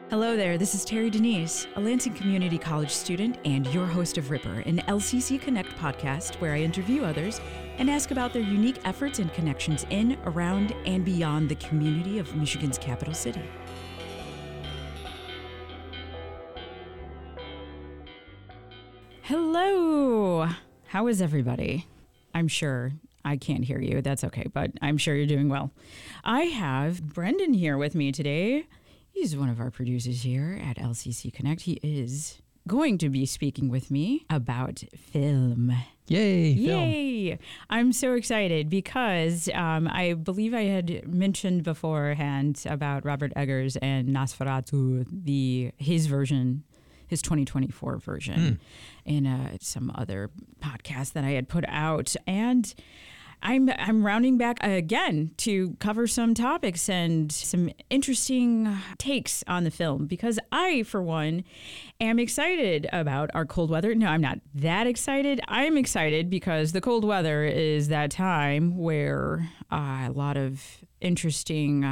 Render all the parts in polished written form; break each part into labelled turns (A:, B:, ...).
A: Hello there, this is Terry Denise, a Lansing Community College student and your host of Ripper, an LCC Connect podcast where I interview others and ask about their unique efforts and connections in, around, and beyond the community of Michigan's capital city. Hello! How is everybody? I'm sure I can't hear you. That's okay, but I'm sure you're doing well. I have Brendan here with me today. He's one of our producers here at LCC Connect. He is going to be speaking with me about film.
B: Yay!
A: Yay! I'm so excited because I believe I had mentioned beforehand about Robert Eggers and Nosferatu, his version, his 2024 version, in some other podcast that I had put out. And I'm rounding back again to cover some topics and some interesting takes on the film because I, for one, am excited about our cold weather. No, I'm not that excited. I'm excited because the cold weather is that time where a lot of interesting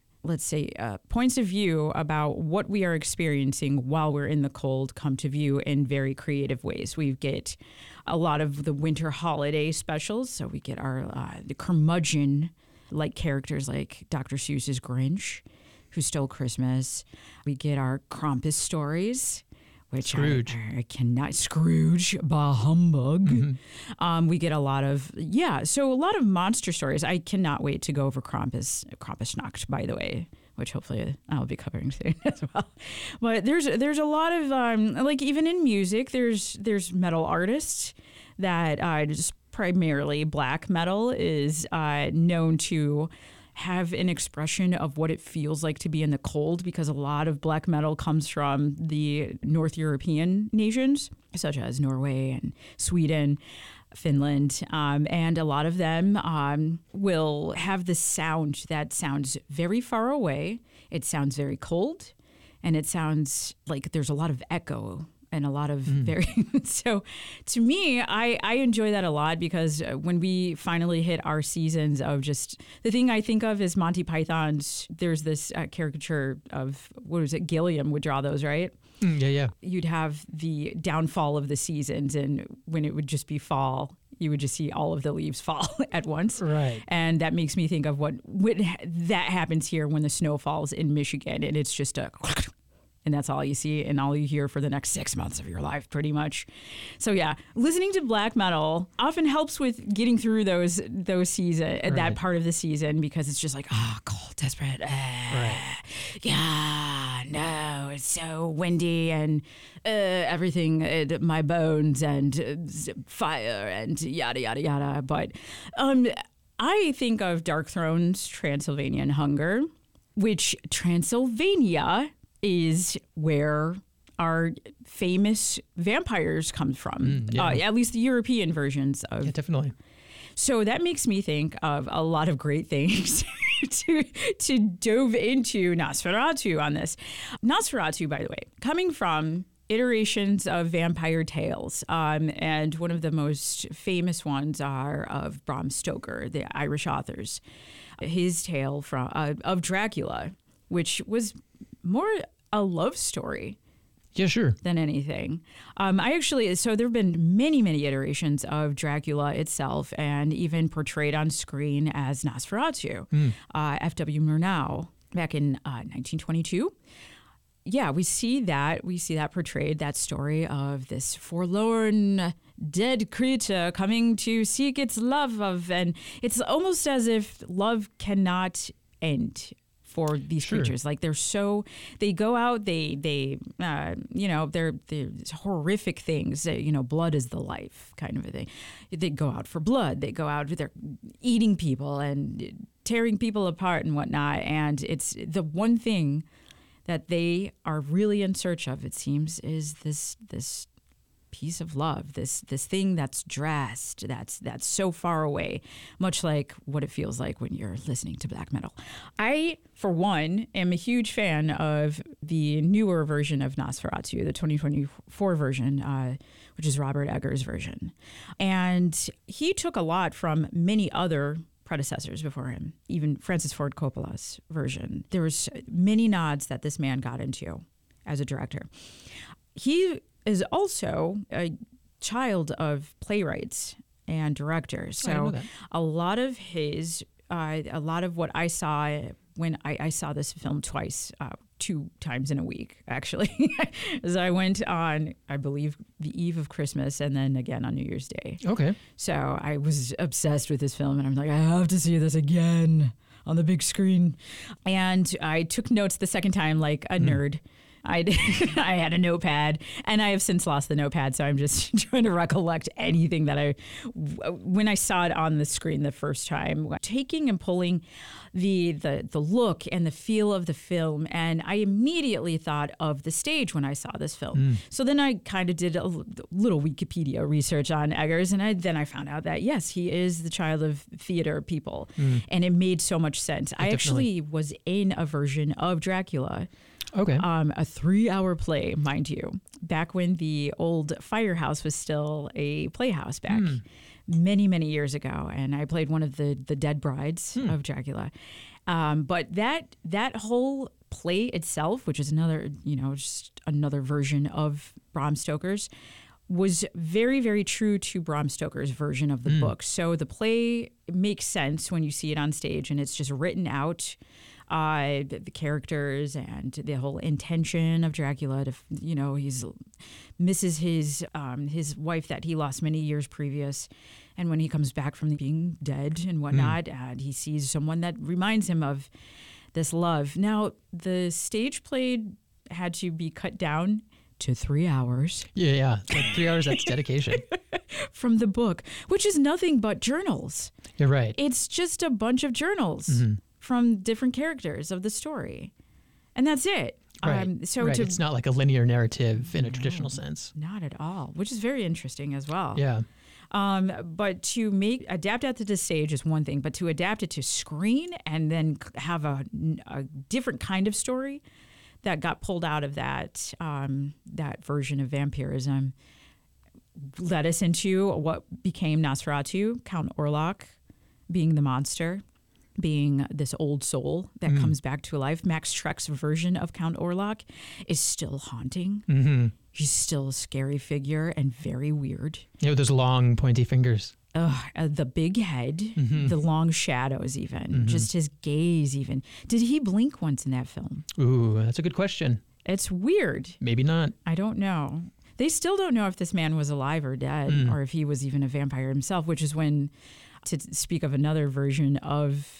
A: points of view about what we are experiencing while we're in the cold come to view in very creative ways. We get a lot of the winter holiday specials, so we get our the curmudgeon-like characters like Dr. Seuss's Grinch, Who Stole Christmas. We get our Krampus stories, which
B: Scrooge.
A: I cannot. Scrooge, bah humbug.
B: Mm-hmm.
A: We get a lot of so a lot of monster stories. I cannot wait to go over Krampusnacht, by the way, which hopefully I'll be covering soon as well. But there's a lot of like even in music, there's metal artists that just primarily black metal is known to have an expression of what it feels like to be in the cold, because a lot of black metal comes from the North European nations, such as Norway and Sweden, Finland, and a lot of them will have this sound that sounds very far away. It sounds very cold, and it sounds like there's a lot of echo and a lot of so to me, I enjoy that a lot because when we finally hit our seasons of just the thing I think of is Monty Python's, there's this caricature of, what was it, Gilliam would draw those, right?
B: Yeah.
A: You'd have the downfall of the seasons, and when it would just be fall, you would just see all of the leaves fall at once.
B: Right.
A: And that makes me think of what that happens here when the snow falls in Michigan, and it's just a and that's all you see and all you hear for the next 6 months of your life, pretty much. So yeah, listening to black metal often helps with getting through those season, that part of the season, because it's just like, cold, desperate. Yeah, no, it's so windy and everything, my bones and fire and yada, yada, yada. But I think of Darkthrone Transylvanian Hunger, which Transylvania is where our famous vampires come from, at least the European versions of.
B: Yeah, definitely.
A: So that makes me think of a lot of great things to dove into Nosferatu on this. Nosferatu, by the way, coming from iterations of vampire tales, and one of the most famous ones are of Bram Stoker, the Irish authors. His tale of Dracula, which was more a love story.
B: Yeah, sure.
A: Than anything. So there have been many, many iterations of Dracula itself, and even portrayed on screen as Nosferatu. F.W. Murnau back in 1922. Yeah, we see that portrayed, that story of this forlorn dead creature coming to seek its love of, and it's almost as if love cannot end for these creatures. Like they go out, they're horrific things. Blood is the life kind of a thing. They go out for blood. They go out, they're eating people and tearing people apart and whatnot. And it's the one thing that they are really in search of, it seems, is this piece of love, this thing that's dressed, that's so far away, much like what it feels like when you're listening to black metal. I, for one, am a huge fan of the newer version of Nosferatu, the 2024 version, which is Robert Eggers' version. And he took a lot from many other predecessors before him, even Francis Ford Coppola's version. There was many nods that this man got into as a director. He is also a child of playwrights and directors.
B: I didn't know
A: So
B: that.
A: a lot of a lot of what I saw when I saw this film twice, 2 times in a week, actually, as I went on, I believe, the eve of Christmas and then again on New Year's Day.
B: Okay.
A: So I was obsessed with this film and I'm like, I have to see this again on the big screen. And I took notes the second time like a nerd. I had a notepad, and I have since lost the notepad, so I'm just trying to recollect anything that when I saw it on the screen the first time, taking and pulling the look and the feel of the film, and I immediately thought of the stage when I saw this film. So then I kind of did a little Wikipedia research on Eggers, and then I found out that, yes, he is the child of theater people, and it made so much sense. I actually was in a version of Dracula.
B: Okay.
A: A 3-hour play, mind you, back when the old Firehouse was still a playhouse back many, many years ago. And I played one of the dead brides of Dracula. But that whole play itself, which is another, just another version of Bram Stoker's, was very, very true to Bram Stoker's version of the book. So the play makes sense when you see it on stage and it's just written out. The characters and the whole intention of Dracula to, he's misses his wife that he lost many years previous. And when he comes back from being dead and whatnot, he sees someone that reminds him of this love. Now, the stage play had to be cut down to 3 hours.
B: Yeah. Like 3 hours, that's dedication.
A: From the book, which is nothing but journals.
B: You're right.
A: It's just a bunch of journals from different characters of the story. And that's it.
B: Right.
A: Right.
B: It's not like a linear narrative in a traditional sense.
A: Not at all, which is very interesting as well.
B: Yeah.
A: But to adapt that to the stage is one thing, but to adapt it to screen and then have a different kind of story that got pulled out of that version of vampirism led us into what became Nosferatu, Count Orlok being the monster, being this old soul that comes back to life. Max Schreck's version of Count Orlok is still haunting. He's still a scary figure and very weird.
B: With those long, pointy fingers.
A: The big head, the long shadows even, just his gaze even. Did he blink once in that film?
B: Ooh, that's a good question.
A: It's weird.
B: Maybe not.
A: I don't know. They still don't know if this man was alive or dead or if he was even a vampire himself, which is when, to speak of another version of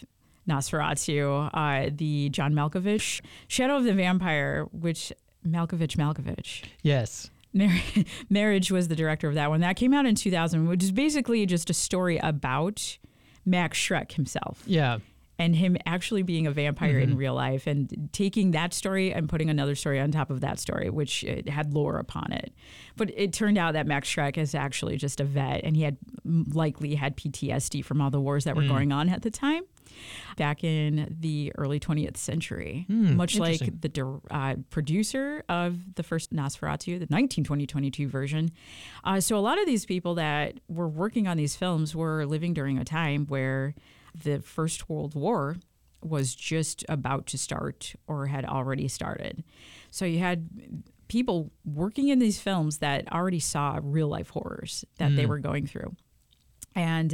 A: Nosferatu, the John Malkovich, Shadow of the Vampire, which Malkovich.
B: Yes.
A: Marriage was the director of that one. That came out in 2000, which is basically just a story about Max Schreck himself.
B: Yeah.
A: And him actually being a vampire in real life and taking that story and putting another story on top of that story, which it had lore upon it. But it turned out that Max Schreck is actually just a vet, and he had likely had PTSD from all the wars that were going on at the time back in the early 20th century, much like the producer of the first Nosferatu, the 1922 version. So a lot of these people that were working on these films were living during a time where the First World War was just about to start or had already started. So you had people working in these films that already saw real life horrors that they were going through. And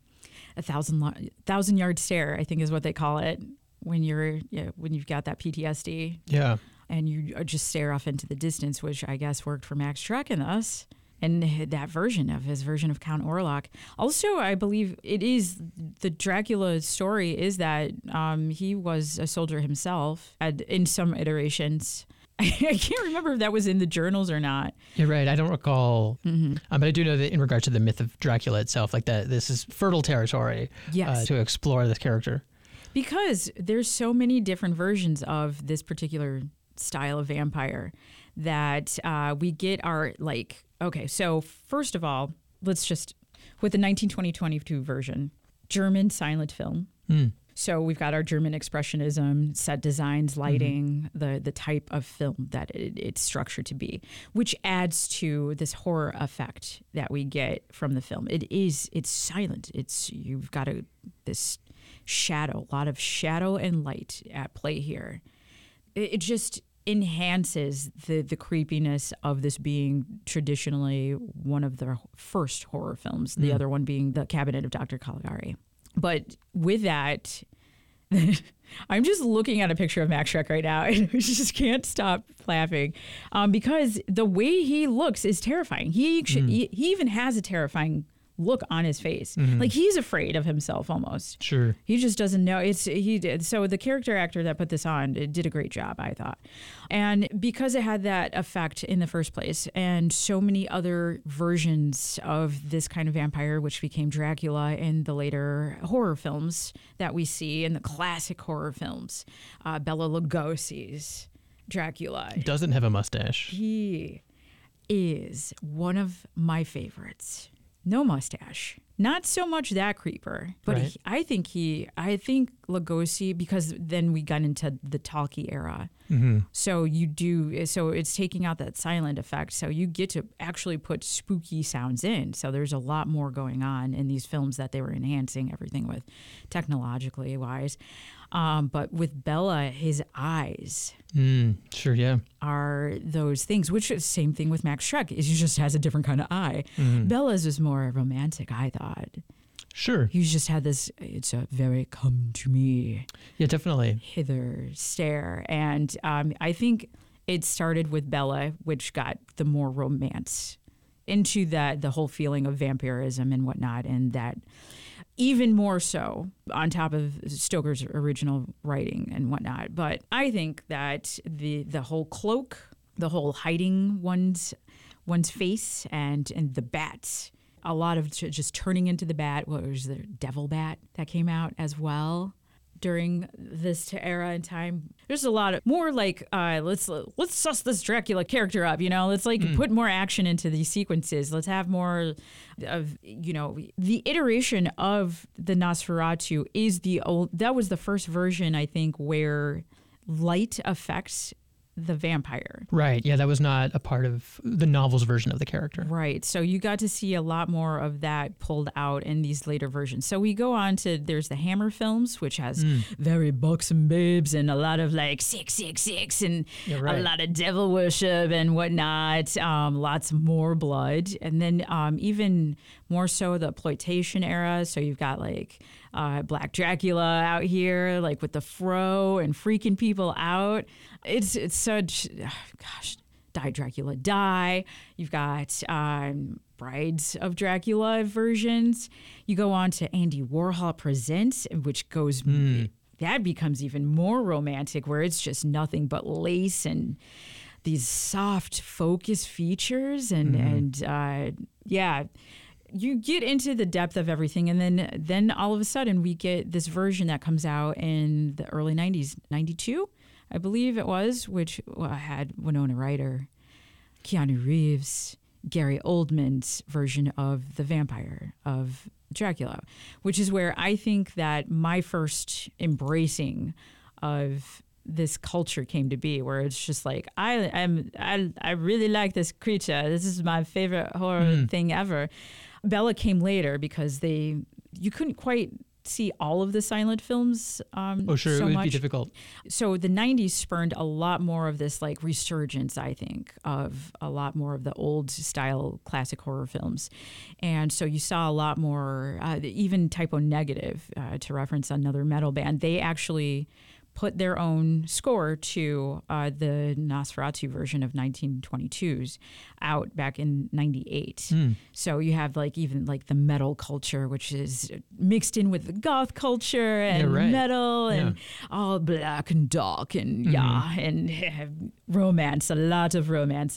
A: a thousand yard stare, I think is what they call it when you've got that PTSD.
B: Yeah.
A: And you just stare off into the distance, which I guess worked for Max Schreck and us. And that version of his version of Count Orlok. Also, I believe it is the Dracula story is that he was a soldier himself in some iterations. I can't remember if that was in the journals or not.
B: You're right. I don't recall. But I do know that in regards to the myth of Dracula itself, like that, this is fertile territory to explore this character.
A: Because there's so many different versions of this particular style of vampire that we get our like. Okay, so first of all, let's just, with the 1922 version, German silent film. So we've got our German expressionism, set designs, lighting, the type of film that it's structured to be, which adds to this horror effect that we get from the film. It's silent. You've got this shadow, a lot of shadow and light at play here. It just enhances the creepiness of this being traditionally one of the first horror films, the other one being The Cabinet of Dr. Caligari. But with that, I'm just looking at a picture of Max Schreck right now and I just can't stop laughing because the way he looks is terrifying. He even has a terrifying look on his face. Like he's afraid of himself almost.
B: Sure.
A: He just doesn't know. So the character actor that put this on did a great job, I thought. And because it had that effect in the first place and so many other versions of this kind of vampire, which became Dracula in the later horror films that we see in the classic horror films, Bela Lugosi's Dracula.
B: Doesn't have a mustache.
A: He is one of my favorites. No mustache. Not so much that creeper, but
B: right.
A: I think Lugosi, because then we got into the talkie era. So it's taking out that silent effect. So you get to actually put spooky sounds in. So there's a lot more going on in these films that they were enhancing everything with technologically wise. But with Bela, his eyes
B: sure, yeah,
A: are those things, which is the same thing with Max Schreck. He just has a different kind of eye. Bela's is more romantic, I thought.
B: Sure.
A: He's just had this, it's a very come to me.
B: Yeah, definitely.
A: Hither stare. And I think it started with Bela, which got the more romance into the whole feeling of vampirism and whatnot. And that even more so on top of Stoker's original writing and whatnot. But I think that the whole cloak, the whole hiding one's face and the bats, a lot of just turning into the bat. What was the devil bat that came out as well during this era and time? There's a lot of more like let's suss this Dracula character up, let's put more action into these sequences. Let's have more of the iteration of the Nosferatu is that was the first version, I think, where light affects the vampire.
B: Right. Yeah, that was not a part of the novel's version of the character.
A: Right. So you got to see a lot more of that pulled out in these later versions. So we go on to, there's the Hammer films, which has very buxom babes and a lot of 666 and a lot of devil worship and whatnot. Lots more blood. And then even more so the exploitation era. So you've got Black Dracula out here, with the fro and freaking people out. It's such, Die Dracula Die. You've got Brides of Dracula versions. You go on to Andy Warhol Presents, which goes, that becomes even more romantic, where it's just nothing but lace and these soft focus features you get into the depth of everything, and then all of a sudden we get this version that comes out in the early 90s, 92, I believe it was, which had Winona Ryder, Keanu Reeves, Gary Oldman's version of the vampire of Dracula, which is where I think that my first embracing of this culture came to be, where it's just I really like this creature. This is my favorite horror thing ever. Bela came later because you couldn't quite see all of the silent films.
B: Sure, it would be difficult.
A: So the 90s spurned a lot more of this resurgence, I think, of a lot more of the old style classic horror films. And so you saw a lot more, even Typo Negative, to reference another metal band, they actually put their own score to the Nosferatu version of 1922's out back in 98. So you have even the metal culture, which is mixed in with the goth culture and metal and all black and dark and and romance, a lot of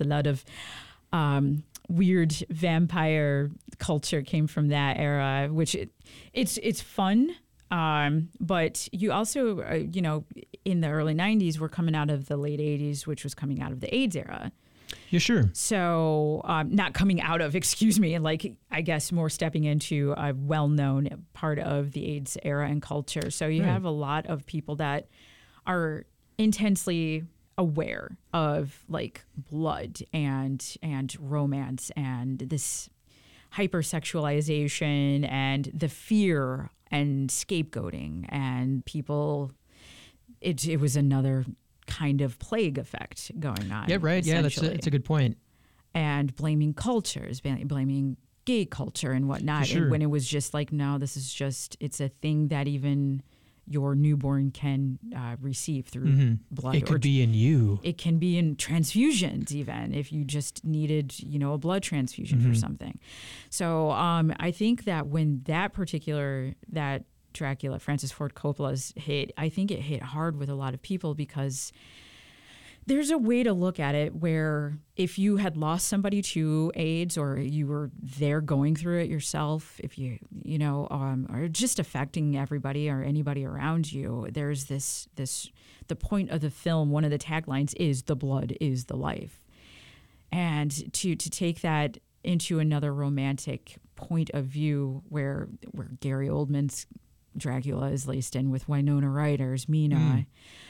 A: weird vampire culture came from that era, which it's fun. But you also, in the early 90s, we're coming out of the late 80s, which was coming out of the AIDS era.
B: Yeah, sure.
A: So not coming out of, I guess more stepping into a well-known part of the AIDS era and culture. So you have a lot of people that are intensely aware of blood and romance and this hypersexualization and the fear and scapegoating and people. It was another kind of plague effect going on.
B: Yeah, right. Yeah, that's a good point.
A: And blaming cultures, blaming gay culture and whatnot.
B: Sure.
A: And when it was just like, no, this is just, it's a thing that even your newborn can receive through blood.
B: It could be in you.
A: It can be in transfusions even if you just needed, a blood transfusion for something. So I think that when that Dracula, Francis Ford Coppola's hit, I think it hit hard with a lot of people because there's a way to look at it where if you had lost somebody to AIDS or you were there going through it yourself, if you are just affecting everybody or anybody around you, there's the point of the film, one of the taglines is "the blood is the life." And to take that into another romantic point of view where Gary Oldman's Dracula is laced in with Winona Ryder's Mina,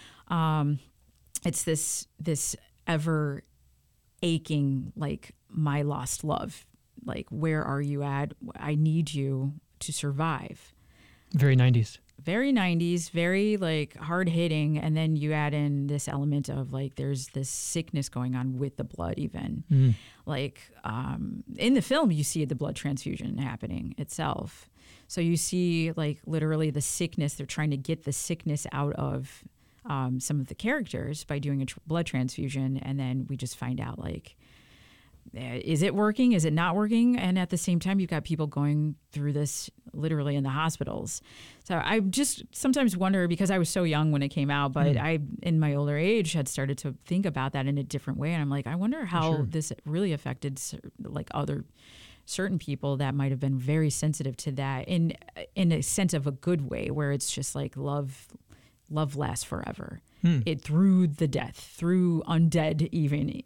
A: it's this ever aching, like, my lost love. Like, where are you at? I need you to survive.
B: Very 90s.
A: Very 90s, very, like, hard hitting. And then you add in this element of, like, there's this sickness going on with the blood even. Like, in the film, you see the blood transfusion happening itself. So you see, like, literally the sickness. They're trying to get the sickness out of some of the characters by doing a blood transfusion, and then we just find out, like, is it working? Is it not working? And at the same time, you've got people going through this literally in the hospitals. So I just sometimes wonder, because I was so young when it came out, but I, in my older age, had started to think about that in a different way. And I'm like, I wonder how this really affected, like, other certain people that might have been very sensitive to that in a sense of a good way, where it's just like love lasts forever. It through the death, through undead even.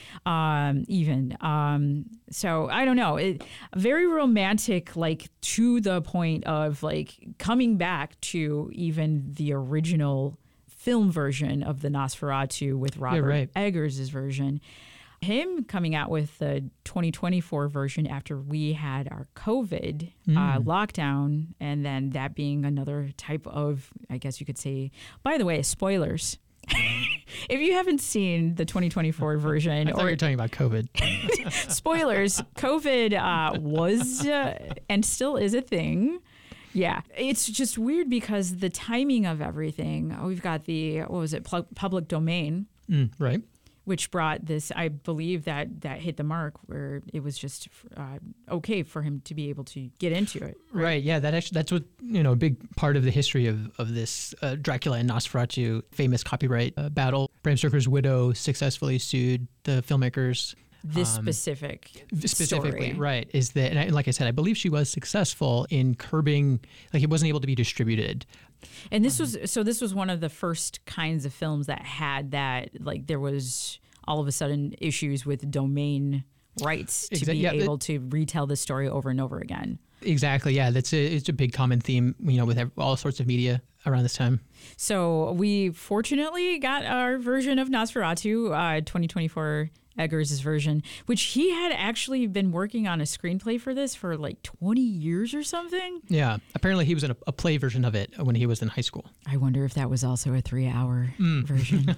A: So I don't know. Very romantic, like, to the point of, like, coming back to even the original film version of the Nosferatu with Robert Eggers' version. Him coming out with the 2024 version after we had our COVID lockdown, and then that being another type of, I guess you could say, by the way, spoilers. If you haven't seen the 2024 version,
B: I thought you were talking about COVID.
A: Spoilers, COVID was and still is a thing. Yeah, it's just weird because the timing of everything. We've got public domain.
B: Right.
A: Which brought this, I believe that hit the mark where it was just okay for him to be able to get into it.
B: Right. Yeah. That's what, a big part of the history of this Dracula and Nosferatu famous copyright battle. Bram Stoker's widow successfully sued the filmmakers.
A: This specifically, story.
B: Right, is that, and like I said, I believe she was successful in curbing, like, it wasn't able to be distributed.
A: And this was one of the first kinds of films that had that, like, there was all of a sudden issues with domain rights to be able to retell the story over and over again. Exactly. Yeah,
B: it's a big common theme, with all sorts of media around this time.
A: So we fortunately got our version of Nosferatu, 2024. Eggers' version, which he had actually been working on a screenplay for this for like 20 years or something.
B: Yeah. Apparently he was in a play version of it when he was in high school.
A: I wonder if that was also a 3-hour version.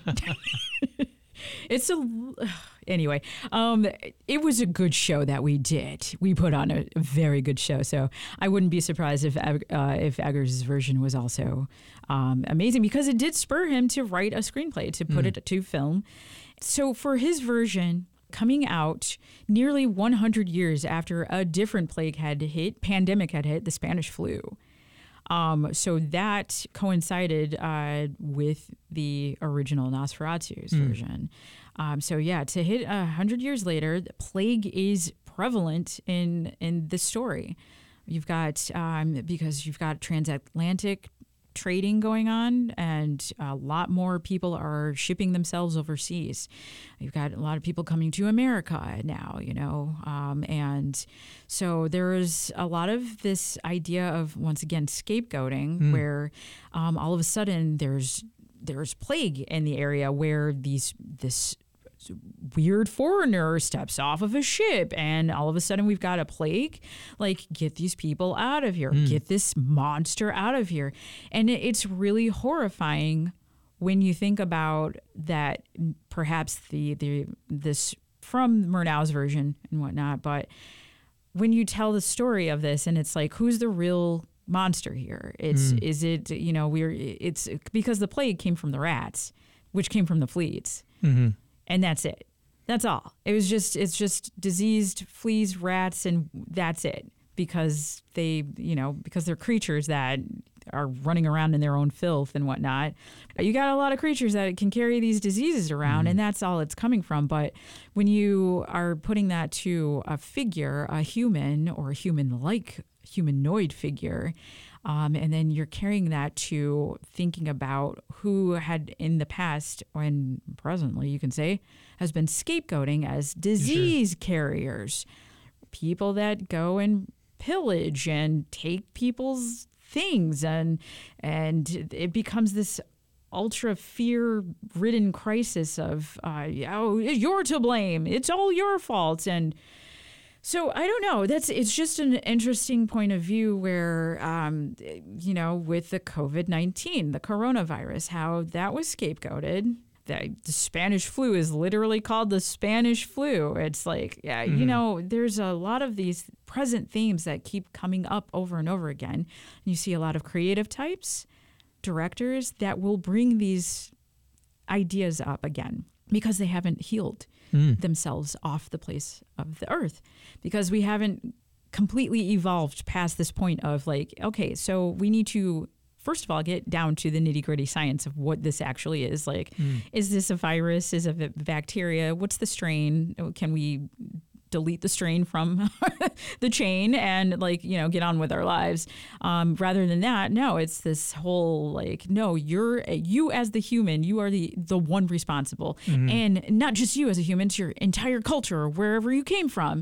A: Anyway, it was a good show that we did. We put on a very good show. So I wouldn't be surprised if Eggers' version was also amazing, because it did spur him to write a screenplay, to put it to film. So for his version, coming out nearly 100 years after a different pandemic had hit, the Spanish flu. So that coincided with the original Nosferatu's version. To hit 100 years later, the plague is prevalent in the story. You've got, because you've got transatlantic trading going on, and a lot more people are shipping themselves overseas. You've got a lot of people coming to America now, and so there is a lot of this idea of, once again, scapegoating, where all of a sudden there's plague in the area where this weird foreigner steps off of a ship, and all of a sudden we've got a plague. Like, get these people out of here. Get this monster out of here. And it's really horrifying when you think about that, perhaps this from Murnau's version and whatnot, but when you tell the story of this and it's like, who's the real monster here? It's it's because the plague came from the rats, which came from the fleas, and that's it. That's all. It's just diseased fleas, rats, and that's it. Because because they're creatures that are running around in their own filth and whatnot. You got a lot of creatures that can carry these diseases around, and that's all it's coming from. But when you are putting that to a figure, a human or a human-like humanoid figure, and then you're carrying that to thinking about who had in the past and presently, you can say, has been scapegoating as disease carriers, people that go and pillage and take people's things, and it becomes this ultra fear-ridden crisis of you're to blame, it's all your fault. And so I don't know, it's just an interesting point of view where with the COVID-19, the coronavirus, how that was scapegoated. The Spanish flu is literally called the Spanish flu. It's like, there's a lot of these present themes that keep coming up over and over again. You see a lot of creative types, directors that will bring these ideas up again because they haven't healed themselves off the place of the earth, because we haven't completely evolved past this point of like, okay, so we need to first of all, get down to the nitty-gritty science of what this actually is. Like, is this a virus? Is it a bacteria? What's the strain? Can we delete the strain from the chain and get on with our lives? Rather than that, no, it's this whole no, you as the human, you are the one responsible. And not just you as a human, it's your entire culture or wherever you came from.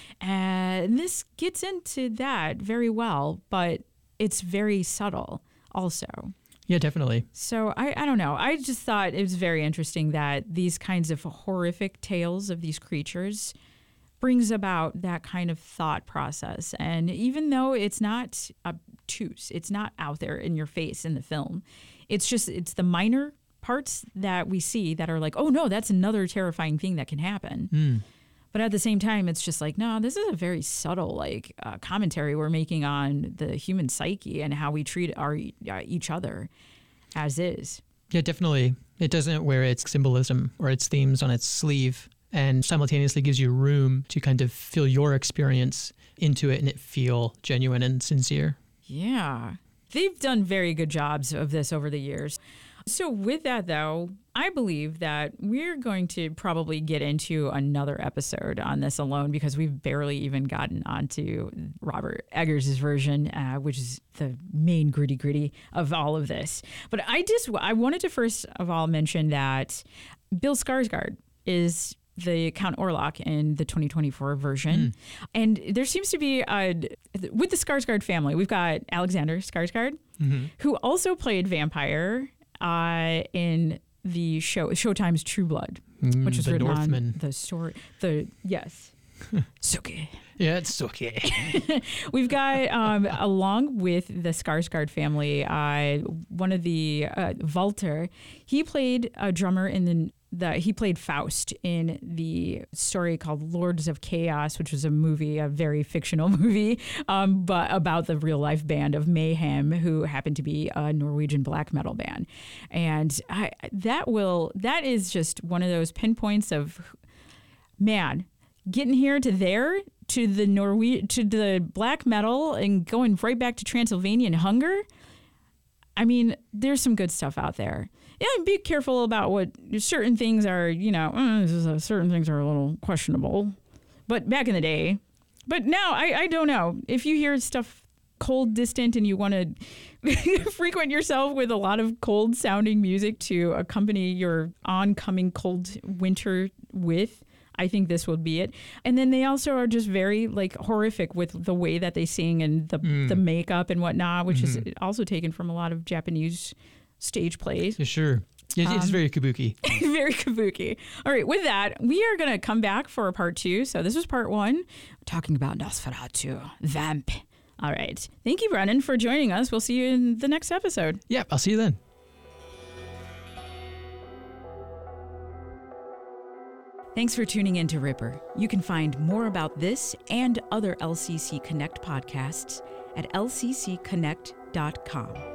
A: And this gets into that very well, but it's very subtle also.
B: Yeah, definitely.
A: So I don't know. I just thought it was very interesting that these kinds of horrific tales of these creatures brings about that kind of thought process. And even though it's not obtuse, it's not out there in your face in the film, it's the minor parts that we see that are like, oh no, that's another terrifying thing that can happen. But at the same time, it's just like, no, this is a very subtle commentary we're making on the human psyche and how we treat each other as is.
B: Yeah, definitely. It doesn't wear its symbolism or its themes on its sleeve, and simultaneously gives you room to kind of feel your experience into it and it feel genuine and sincere.
A: Yeah. They've done very good jobs of this over the years. So with that, though, I believe that we're going to probably get into another episode on this alone, because we've barely even gotten onto Robert Eggers' version, which is the main gritty of all of this. But I wanted to first of all mention that Bill Skarsgård is the Count Orlok in the 2024 version. And there seems to be, with the Skarsgård family, we've got Alexander Skarsgård, who also played Vampire in the Showtime's True Blood, which was written Northman. On the story. Yes. Soke.
B: Yeah, it's Soke.
A: We've got, along with the Skarsgård family, one of the Walter. He played a drummer he played Faust in the story called Lords of Chaos, which was a very fictional movie, but about the real life band of Mayhem, who happened to be a Norwegian black metal band. And that is just one of those pinpoints of, man, getting here to there, to the black metal and going right back to Transylvanian hunger. I mean, there's some good stuff out there. Yeah, be careful about what certain things are, certain things are a little questionable. But back in the day. But now, I don't know. If you hear stuff cold, distant, and you want to frequent yourself with a lot of cold sounding music to accompany your oncoming cold winter with, I think this will be it. And then they also are just very horrific with the way that they sing and the makeup and whatnot, which is also taken from a lot of Japanese stage plays.
B: Yeah, sure. It is very kabuki.
A: Very kabuki. All right, with that, we are going to come back for part 2. So this was part 1, talking about Nosferatu, Vamp. All right. Thank you, Brennan, for joining us. We'll see you in the next episode.
B: Yep, I'll see you then.
A: Thanks for tuning in to Ripper. You can find more about this and other LCC Connect podcasts at lccconnect.com.